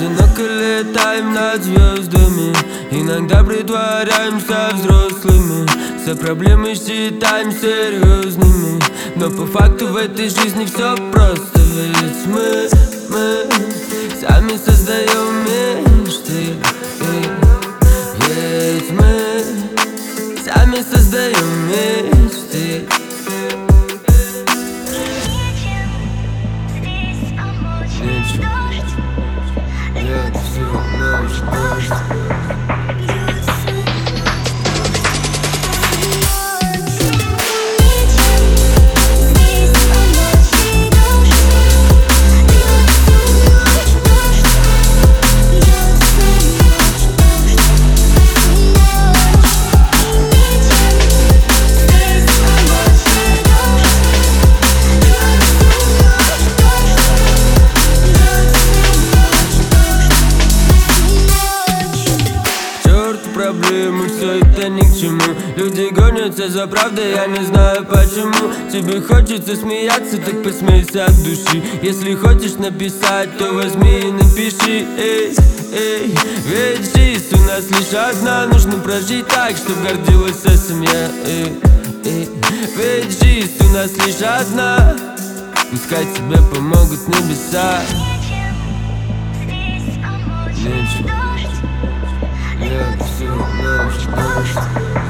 одиноко летаем над звездами. Иногда притворяемся взрослыми, все проблемы считаем серьезными. Но по факту в этой жизни все просто. Ведь мы сами создаем мечты. Ведь мы сами создаем мечты. Лето, всю ночь, дождь. Проблемы, все это ни к чему. Люди гонятся за правдой, я не знаю почему. Тебе хочется смеяться, так посмейся от души. Если хочешь написать, то возьми и напиши. Ведь жизнь у нас лишь одна, нужно прожить так, чтоб гордилась вся семья. Ведь жизнь у нас лишь одна, пускай тебе помогут небеса. Нечем. Всю ночь дождь.